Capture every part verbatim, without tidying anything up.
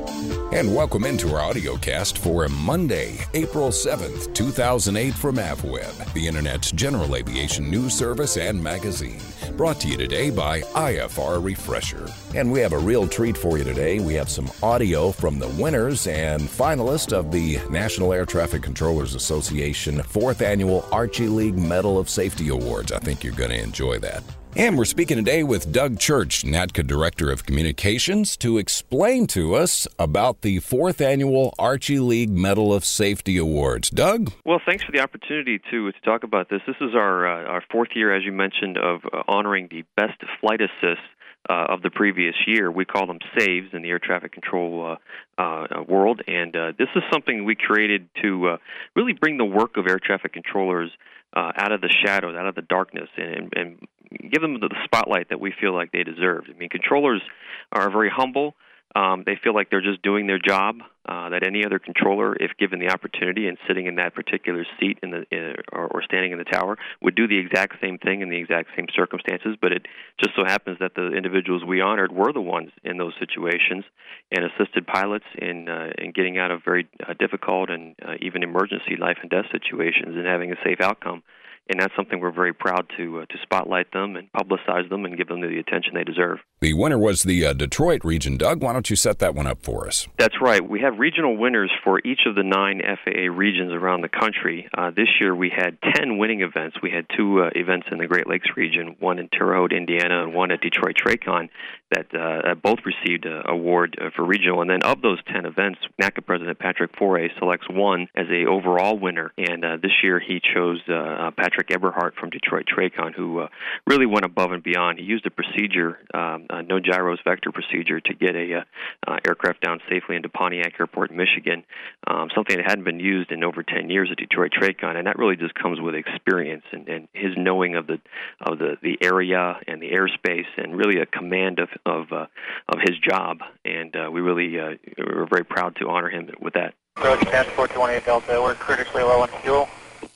And welcome into our audiocast for Monday, April seventh, two thousand eight from AvWeb, the Internet's general aviation news service and magazine. Brought to you today by I F R Refresher. And we have a real treat for you today. We have some audio from the winners and finalists of the National Air Traffic Controllers Association fourth Annual Archie League Medal of Safety Awards. I think you're going to enjoy that. And we're speaking today with Doug Church, N A T C A Director of Communications, to explain to us about the fourth Annual Archie League Medal of Safety Awards. Doug? Well, thanks for the opportunity to to talk about this. This is our uh, our fourth year, as you mentioned, of uh, honoring the best flight assists uh, of the previous year. We call them SAVES in the air traffic control uh, uh, world, and uh, this is something we created to uh, really bring the work of air traffic controllers uh, out of the shadows, out of the darkness, and, and give them the spotlight that we feel like they deserve. I mean, controllers are very humble. Um, they feel like they're just doing their job, uh, that any other controller, if given the opportunity and sitting in that particular seat in the in, or, or standing in the tower, would do the exact same thing in the exact same circumstances. But it just so happens that the individuals we honored were the ones in those situations and assisted pilots in, uh, in getting out of very uh, difficult and uh, even emergency life and death situations and having a safe outcome. And that's something we're very proud to uh, to spotlight them and publicize them and give them the attention they deserve. The winner was the uh, Detroit region. Doug, why don't you set that one up for us? That's right. We have regional winners for each of the nine F A A regions around the country. Uh, this year we had ten winning events. We had two uh, events in the Great Lakes region, one in Terre Haute, Indiana, and one at Detroit TRACON that uh, both received an award uh, for regional. And then of those ten events, N A C A President Patrick Foray selects one as a overall winner. And uh, this year he chose uh, uh, Patrick Patrick Eberhardt from Detroit TRACON, who uh, really went above and beyond. He used a procedure, um, a no gyros vector procedure, to get a uh, uh, aircraft down safely into Pontiac Airport, Michigan, um, something that hadn't been used in over ten years at Detroit TRACON, and that really just comes with experience and, and his knowing of the of the, the area and the airspace, and really a command of of, uh, of his job. And uh, we really uh, we're very proud to honor him with that. Approach Passport two one eight Delta. We're critically low on fuel.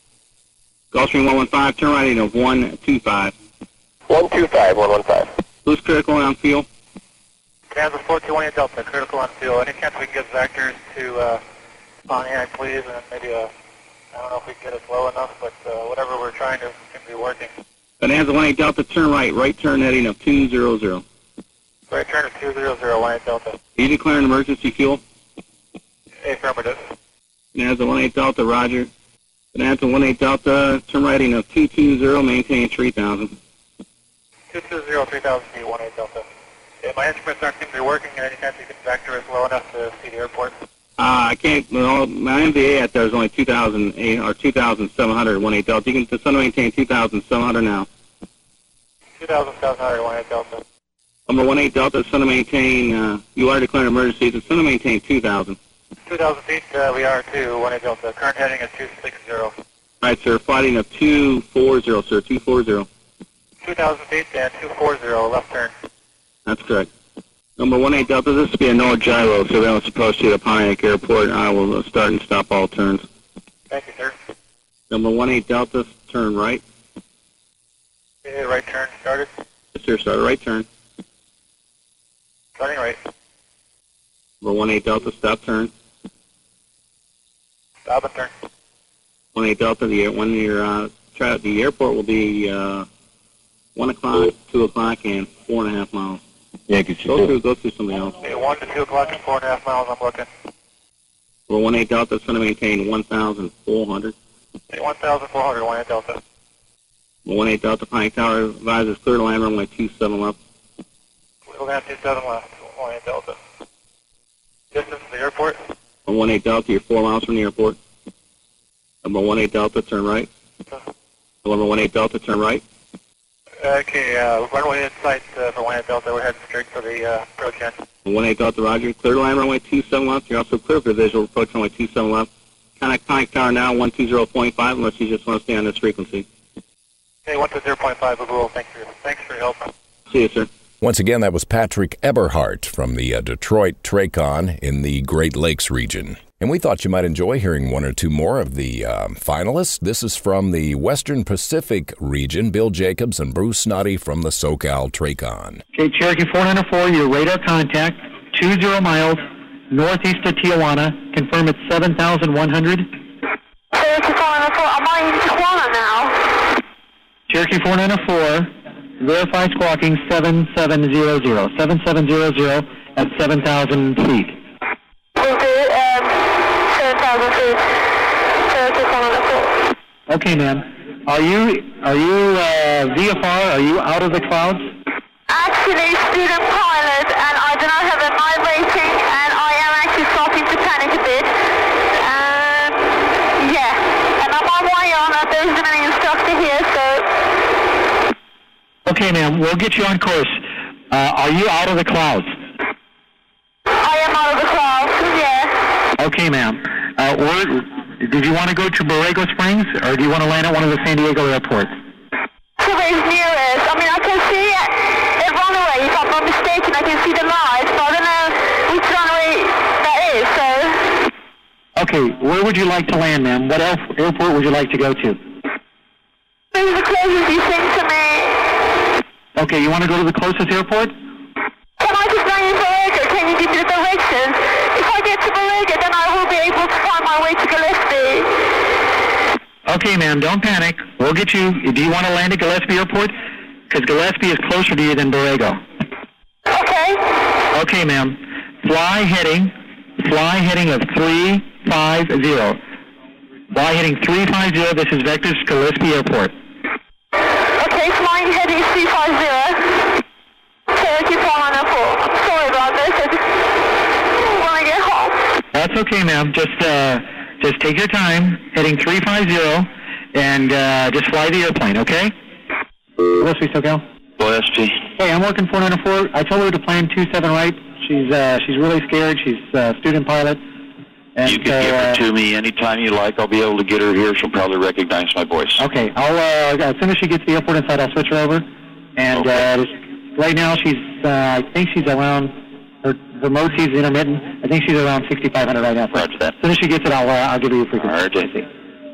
Gulfstream one one five, turn right of one two five. one two five, one one five. Who's critical on fuel? Kansas four two one eight Delta, critical on fuel. Any chance we can get vectors to uh, Pontiac, please, and maybe a, I don't know if we can get it low enough, but uh, whatever we're trying to seem to be working. Bonanza one eight Delta, turn right, right turn heading of two zero zero. Right turn of two zero zero, one eight Delta. Are you declaring emergency fuel? Affirmative. Bonanza one eight Delta, roger. Bonanza one eight Delta, turn righting of two two zero, maintain three thousand. two two zero, three thousand feet, one eight Delta. Yeah, my instruments aren't seem to be working. Any chance you can vector us low enough to see the airport? Uh, I can't, well, my M V A out there is only two thousand eight or two thousand seven hundred, one eight Delta. You can send maintain two thousand seven hundred now. two thousand seven hundred, one eight Delta. Number one eight Delta, send maintain, uh, you are declaring emergency, so send maintain two thousand. two thousand feet, uh, we are too, one eight Delta. Current heading is two six zero. All right, sir, flighting of two four zero, sir, two four zero. two thousand feet and two four zero, left turn. That's correct. Number one eight Delta, this will be a no gyro surveillance approach to the Pontiac Airport. I will start and stop all turns. Thank you, sir. Number one eight Delta, turn right. Okay, right turn started. Yes, sir, start right turn. Starting right. Number one eight Delta, stop turn. Stop and turn. one eight Delta, the, when you're, uh, tra- the airport will be uh, one o'clock, two o'clock, and four and a half miles. Yeah, get go through, go through something else. Okay, one to two o'clock and four and a half miles, I'm looking. Number one eight Delta, it's going to maintain one thousand four hundred. Okay, one thousand four hundred, one eight Delta. Number one eight Delta, Pine Tower advises clear to land runway two seven left. We'll have two seven left, one eight Delta. Distance to the airport? Number one eight Delta, you're four miles from the airport. Number one eight Delta, turn right. Number one eight Delta, turn right. Okay, uh, runway in sight uh, for one eight Delta. We're heading straight for the uh, approach end. one eight Delta, roger. Clear to land runway two seven left. You're also clear for visual approach runway two seven left. Contact Pine Tower now, one two zero point five, unless you just want to stay on this frequency. Okay, one two zero point five, Google. Thanks for, thanks for your help. See you, sir. Once again, that was Patrick Eberhardt from the uh, Detroit TRACON in the Great Lakes region. And we thought you might enjoy hearing one or two more of the uh, finalists. This is from the Western Pacific region, Bill Jacobs and Bruce Snoddy from the SoCal TRACON. Okay, Cherokee four nine four, your radar contact, two zero miles, northeast of Tijuana. Confirm it's seven thousand one hundred. Cherokee four nine four, am I in Tijuana now? Cherokee four nine four, verify squawking seven seven zero zero. seven seven zero zero at seven thousand feet. Will do, um, seven thousand feet. Cherokee four nine four. Okay, ma'am. Are you, are you uh, V F R? Are you out of the clouds? Actually, student pilot, and I do not have a night rating, and I am actually starting to panic a bit. Um, yeah, and I'm on my own, and there's an instructor here, so... Okay, ma'am, we'll get you on course. Uh, are you out of the clouds? I am out of the clouds, yeah. Okay, ma'am. Uh, where, did you want to go to Borrego Springs, or do you want to land at one of the San Diego airports? Whoever's nearest. I mean, I can see a runway, if I'm not mistaken. I can see the lights, but I don't know which runway that is, so... Okay, where would you like to land, ma'am? What air- airport would you like to go to? This is the closest you think to me. Okay, you want to go to the closest airport? Can I just land in Borrego? Can you give me the directions? If I get to Borrego, then I will be able to find my way to Gillespie. Okay, ma'am, don't panic. We'll get you. Do you want to land at Gillespie Airport? Because Gillespie is closer to you than Borrego. Okay. Okay, ma'am. Fly heading. Fly heading of three five zero. Fly heading three five zero. This is Vector's Gillespie Airport. Okay, flying heading three five zero. Cherokee four nine four. I'm sorry about this. I just want to get home. That's okay, ma'am. Just, uh... Just take your time, heading three five zero, and uh, just fly the airplane, okay? Gillespie, SoCal. Gillespie. Hey, I'm working four nine four. I told her to plan two seven right. She's uh, she's really scared. She's a student pilot. And you can so, give her uh, to me anytime you like. I'll be able to get her here. She'll probably recognize my voice. Okay. I'll uh, as soon as she gets to the airport inside, I'll switch her over. And okay. uh, just, right now, she's uh, I think she's around. Her, her mode is intermittent. I think she's around sixty-five hundred right now. So Roger that. As soon as she gets it, I'll, uh, I'll give you a frequency. All right, J C.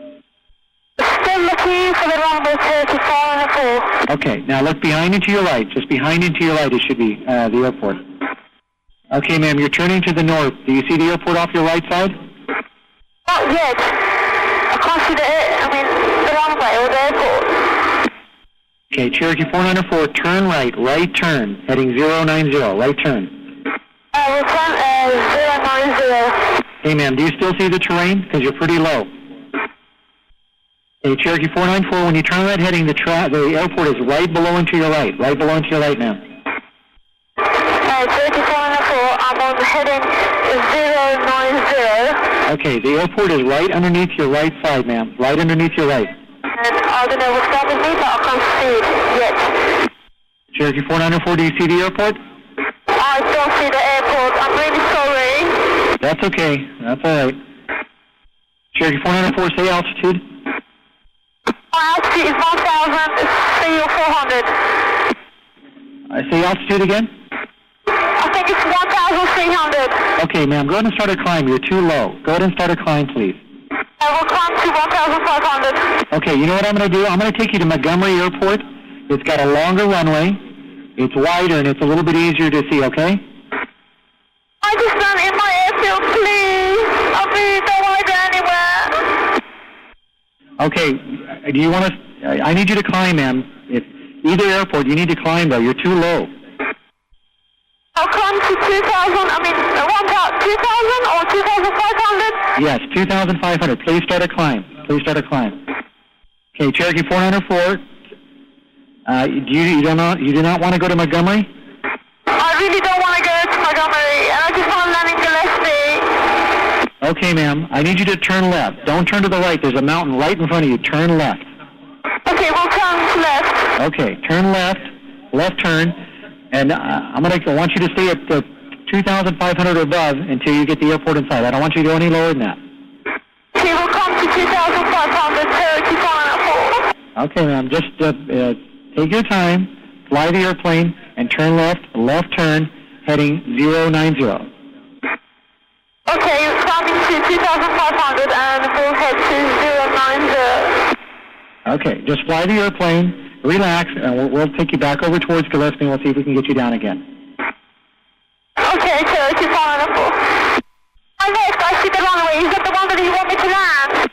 Still looking for the runway Cherokee four nine four. Okay, now look behind and to your right. Just behind and to your right, it should be uh, the airport. Okay, ma'am, you're turning to the north. Do you see the airport off your right side? Not yet. I can't see the, air, I mean, the runway or the airport. Okay, Cherokee four nine four, turn right, right turn, heading zero nine zero, right turn. Uh, we'll turn uh, zero nine zero. Hey, ma'am, do you still see the terrain? Because you're pretty low. Okay, Cherokee four nine four, when you turn that heading, the, tra- the airport is right below and to your right, right below and to your right, ma'am. Uh, Cherokee four nine four, I'm on heading zero nine zero. Okay, the airport is right underneath your right side, ma'am, right underneath your right. And I don't know what's that with me, but I can't see it yet. Cherokee four nine four, do you see the airport? I don't see the airport. I'm really sorry. That's okay. That's all right. Cherokee four nine four, say altitude. My altitude is one thousand three or four hundred. I say altitude again? I think it's one thousand three hundred. Okay, ma'am, go ahead and start a climb. You're too low. Go ahead and start a climb, please. I will climb to one thousand five hundred. Okay, you know what I'm going to do? I'm going to take you to Montgomery Airport. It's got a longer runway. It's wider, and it's a little bit easier to see, okay? I just land in my airfield, please. I really don't want to go anywhere. Okay, do you want to... I need you to climb, ma'am. If either airport, you need to climb, though. You're too low. I'll climb to two thousand, I mean, one thousand, two thousand or two thousand five hundred? Yes, two thousand five hundred. Please start a climb. Please start a climb. Okay, Cherokee four nine four. Uh, do you, you, do not, you do not want to go to Montgomery? I really don't want to go to Montgomery, and I just want to land in Gillespie. Okay, ma'am. I need you to turn left. Don't turn to the right. There's a mountain right in front of you. Turn left. Okay, we'll turn left. Okay, turn left. Left turn. And uh, I'm gonna, I want you to stay at the two thousand five hundred or above until you get the airport inside. I don't want you to go any lower than that. Okay, we'll come to two thousand five hundred, Cherokee four nine four. Okay, ma'am. Just uh, uh, take your time, fly the airplane, and turn left, left turn, heading zero nine zero. Okay, climbing to two thousand five hundred, and we'll head to zero nine zero. Okay, just fly the airplane, relax, and we'll, we'll take you back over towards Gillespie, and we'll see if we can get you down again. Okay, Cherokee four nine four.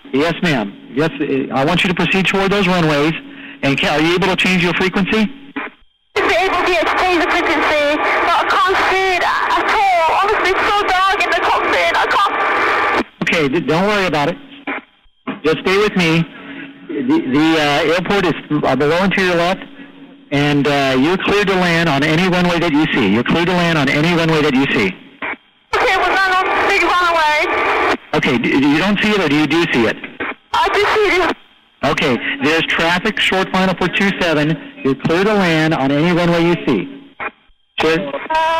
Yes, ma'am. Yes, I want you to proceed toward those runways. And can, are you able to change your frequency? Be able to change the frequency, but I can't see it at all. Honestly, it's so dark in the cockpit. I can't. Okay, d- don't worry about it. Just stay with me. The, the uh, airport is uh, below and to your left, and uh, you're cleared to land on any runway that you see. You're cleared to land on any runway that you see. Okay, we're not on the big runway. Okay, do you don't see it, or do you do see it? I do see it. Okay, there's traffic, short final for two seven. You're clear to land on any runway you see. Cher-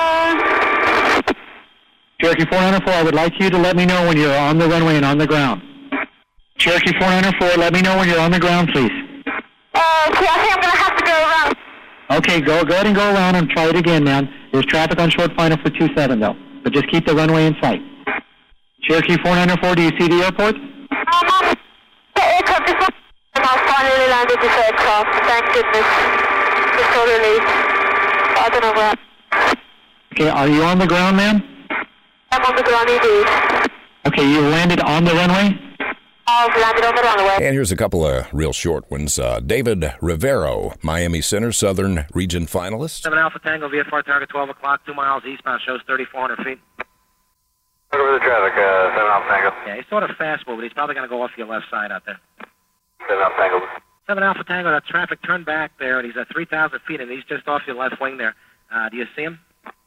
Uh, Cherokee four nine four, I would like you to let me know when you're on the runway and on the ground. Cherokee four nine four, let me know when you're on the ground, please. uh, okay, I think I'm going to have to go around. Okay, go, go ahead and go around and try it again, man. There's traffic on short final for two seven, though. But just keep the runway in sight. Cherokee four nine four, do you see the airport? I'm on the aircraft. This one. And I finally landed this aircraft. Thank goodness. Just so relieved. I don't know where. Okay, are you on the ground, ma'am? I'm on the ground indeed. Okay, you landed on the runway? I've landed on the runway. And here's a couple of real short ones. Uh, David Rivero, Miami Center, Southern Region finalist. seven Alpha Tango, V F R target twelve o'clock, two miles eastbound, shows thirty-four hundred feet. Look over the traffic, uh, seven Alpha Tango. Yeah, he's sort of fast moving. He's probably going to go off your left side out there. seven Alpha Tango. seven Alpha Tango, that traffic turned back there, and he's at three thousand feet, and he's just off your left wing there. Uh, do you see him?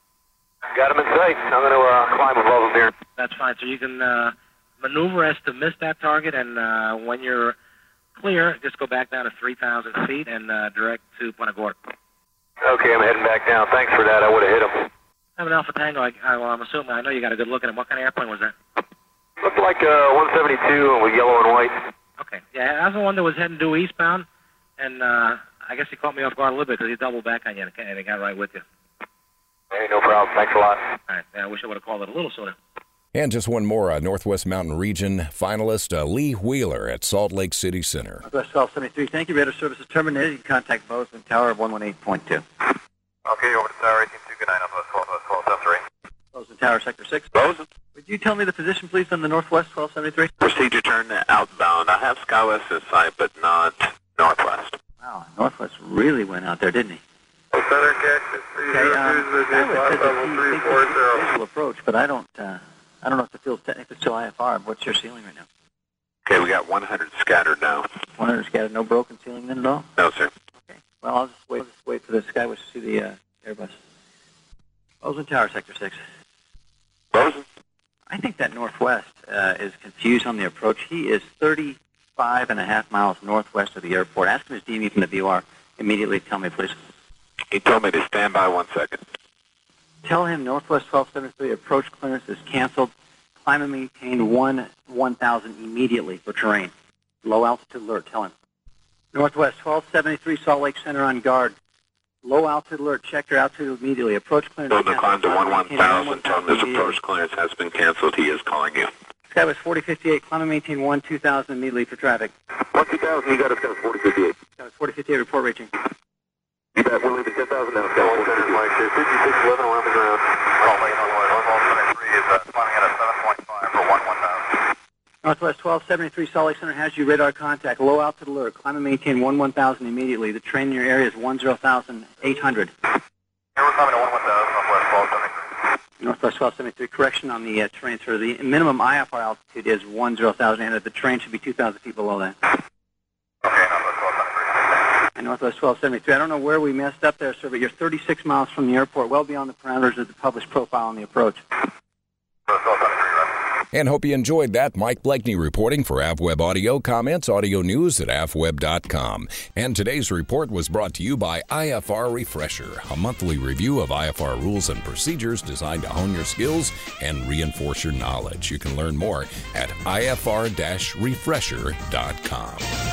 Got him in sight. I'm going to uh, climb above him here. That's fine. So you can uh, maneuver as to miss that target, and uh, when you're clear, just go back down to three thousand feet and uh, direct to Punta Gorda. Okay, I'm heading back down. Thanks for that. I would have hit him. seven Alpha Tango, I, I, well, I'm assuming, I know you got a good look at him. What kind of airplane was that? Looked like uh, one seventy-two with yellow and white. Okay. Yeah, that was the one that was heading due eastbound, and uh, I guess he caught me off guard a little bit because he doubled back on you, and he got right with you. Hey, no problem. Thanks a lot. All right. Yeah, I wish I would have called it a little sooner. And just one more, uh, Northwest Mountain Region finalist, uh, Lee Wheeler at Salt Lake City Center. Northwest twelve seventy-three, thank you. Radar service is terminated. You can contact Bozeman Tower one one eight point two. Okay, over to Tower eighteen two. Good night, Northwest twelve, twelve seventy-three. Bozeman Tower, Sector six. Bozeman. Would you tell me the position, please, on the Northwest twelve seventy-three? Proceed to turn outbound. I have SkyWest in sight, but not Northwest. Wow, Northwest really went out there, didn't he? Center catch is Okay, um, SkyWest says that he thinks it's a visual approach, but I don't, uh, I don't know if the field's technically still I F R. What's your ceiling right now? Okay, we got one hundred scattered now. one hundred scattered, no broken ceiling then at all? No, sir. Okay, well, I'll just wait, I'll just wait for the SkyWest to see the uh, Airbus. Bozeman Tower, Sector six. Bozeman? I think that Northwest uh, is confused on the approach. He is thirty-five and a half miles northwest of the airport. Ask him his D M E from the V O R. Immediately tell me, please. He told me to stand by one second. Tell him Northwest twelve seventy-three approach clearance is canceled. Climb and maintain one one thousand immediately for terrain. Low altitude alert. Tell him. Northwest twelve seventy-three Salt Lake Center on guard. Low altitude alert. Check your altitude immediately. Approach clearance. Told him to climb to one one thousand. Tell him his approach clearance has been canceled. He is calling you. SkyWest forty fifty-eight. Climb and maintain one two thousand immediately for traffic. one two thousand, you got us down forty fifty-eight. SkyWest forty fifty-eight. Report reaching. You bet, we're leaving ten thousand now. Sky Center, Mike, fifty-six eleven, we're on the ground. Salt Lake, Northwest twelve seventy-three is uh, climbing at a seven point five for one one thousand. Northwest twelve seventy-three Salt Lake Center has you radar contact. Low altitude alert. Climb and maintain one one thousand immediately. The train in your area is one zero thousand eight hundred. Here we're climbing to one one thousand, Northwest twelve seventy-three. Northwest twelve seventy-three. Correction on the uh, train, sir. The minimum I F R altitude is one zero thousand eight hundred. The train should be two thousand feet below that. Okay, Northwest twelve seventy-three. And Northwest twelve seventy-three. I don't know where we messed up there, sir, but you're thirty-six miles from the airport, well beyond the parameters of the published profile on the approach. Northwest twelve seventy-three, right. And hope you enjoyed that. Mike Blakeney reporting for AvWeb Audio. Comments, audio news at av web dot com. And today's report was brought to you by I F R Refresher, a monthly review of I F R rules and procedures designed to hone your skills and reinforce your knowledge. You can learn more at I F R refresher dot com.